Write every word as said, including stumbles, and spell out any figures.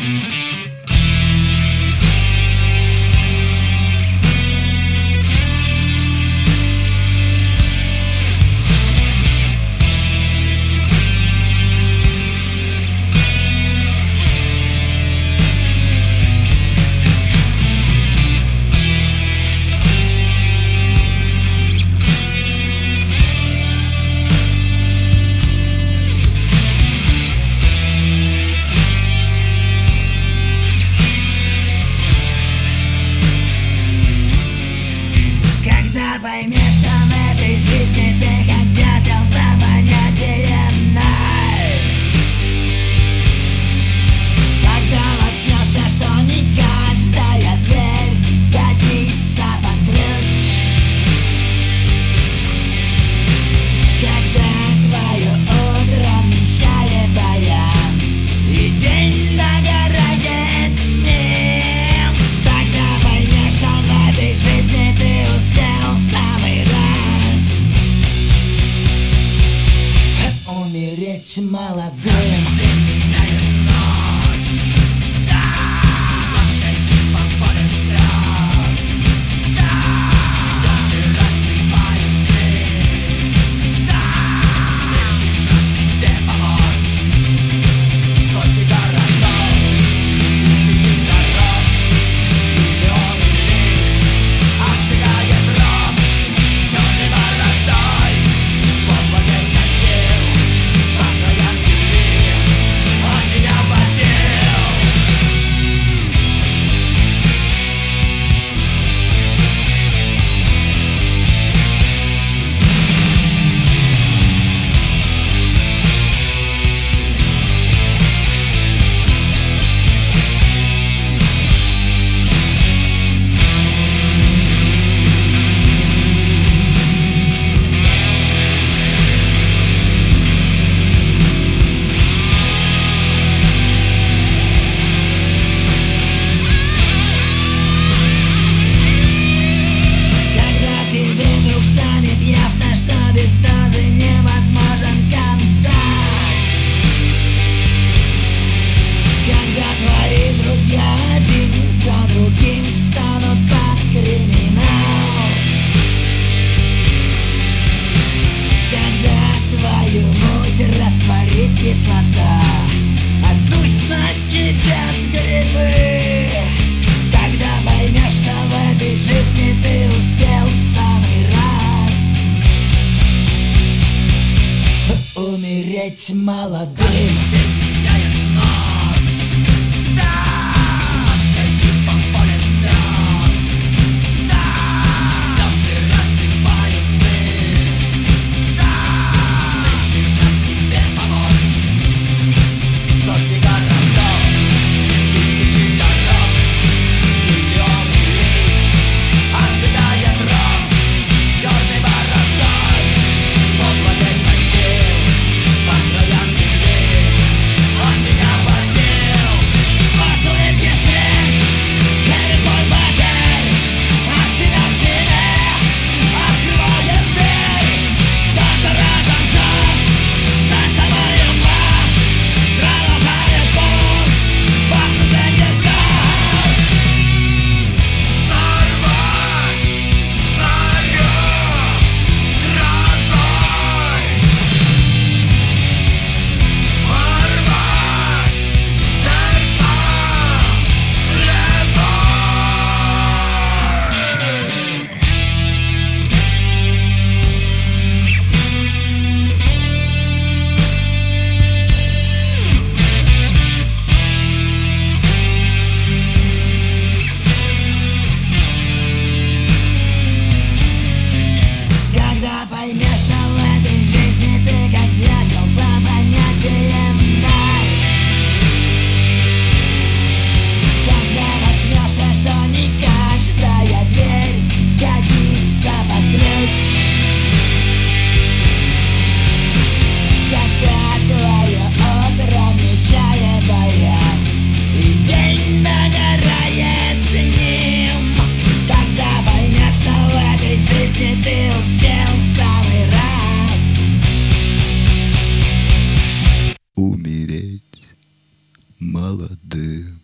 Пойми, что в этой жизни ты как дятел по понятиям ноль. Когда воткнешься, что не каждая дверь годится под ключ. Когда твое утро вмещает баян и день догорает с ним, тогда поймешь, что в этой жизни ты успел умереть молодым. Без дозы невозможен контакт. Когда твои друзья один за другим встанут под криминал. Когда твою муть растворит кислота, а сущность едят грибы. Тогда поймешь, что в этой жизни ты успел в самый раз умереть молодым. молодым.